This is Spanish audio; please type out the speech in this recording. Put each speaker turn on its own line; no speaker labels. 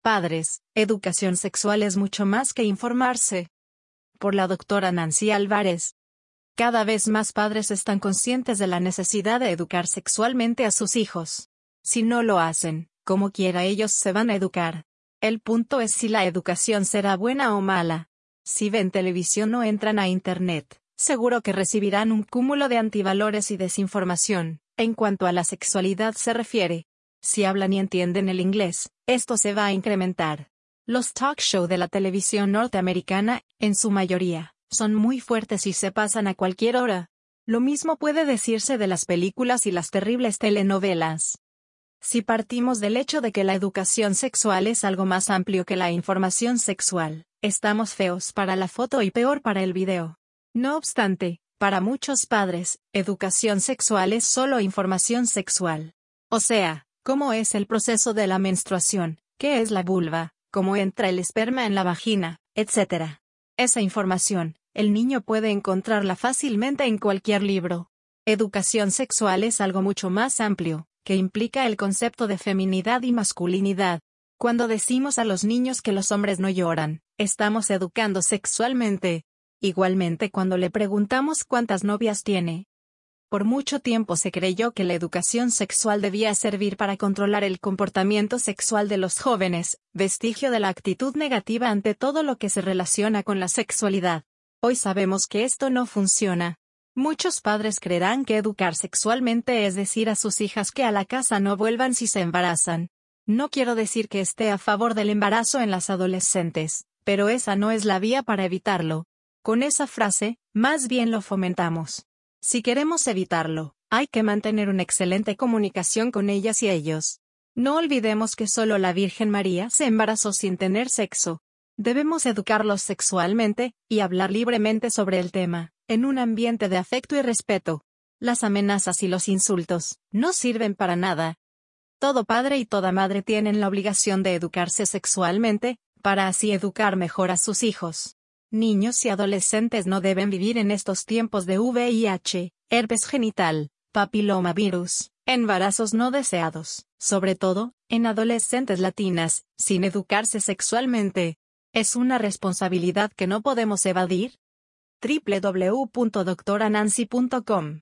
Padres, educación sexual es mucho más que informarse. Por la doctora Nancy Álvarez. Cada vez más padres están conscientes de la necesidad de educar sexualmente a sus hijos. Si no lo hacen, como quiera ellos se van a educar. El punto es si la educación será buena o mala. Si ven televisión o entran a Internet, seguro que recibirán un cúmulo de antivalores y desinformación, en cuanto a la sexualidad se refiere. Si hablan y entienden el inglés, esto se va a incrementar. Los talk show de la televisión norteamericana, en su mayoría, son muy fuertes y se pasan a cualquier hora. Lo mismo puede decirse de las películas y las terribles telenovelas. Si partimos del hecho de que la educación sexual es algo más amplio que la información sexual, estamos feos para la foto y peor para el video. No obstante, para muchos padres, educación sexual es solo información sexual. O sea, cómo es el proceso de la menstruación, qué es la vulva, cómo entra el esperma en la vagina, etc. Esa información, el niño puede encontrarla fácilmente en cualquier libro. Educación sexual es algo mucho más amplio, que implica el concepto de feminidad y masculinidad. Cuando decimos a los niños que los hombres no lloran, estamos educando sexualmente. Igualmente cuando le preguntamos cuántas novias tiene. Por mucho tiempo se creyó que la educación sexual debía servir para controlar el comportamiento sexual de los jóvenes, vestigio de la actitud negativa ante todo lo que se relaciona con la sexualidad. Hoy sabemos que esto no funciona. Muchos padres creerán que educar sexualmente es decir a sus hijas que a la casa no vuelvan si se embarazan. No quiero decir que esté a favor del embarazo en las adolescentes, pero esa no es la vía para evitarlo. Con esa frase, más bien lo fomentamos. Si queremos evitarlo, hay que mantener una excelente comunicación con ellas y ellos. No olvidemos que solo la Virgen María se embarazó sin tener sexo. Debemos educarlos sexualmente, y hablar libremente sobre el tema, en un ambiente de afecto y respeto. Las amenazas y los insultos no sirven para nada. Todo padre y toda madre tienen la obligación de educarse sexualmente, para así educar mejor a sus hijos. Niños y adolescentes no deben vivir en estos tiempos de VIH, herpes genital, papilomavirus, embarazos no deseados, sobre todo, en adolescentes latinas, sin educarse sexualmente. Es una responsabilidad que no podemos evadir. www.doctoranancy.com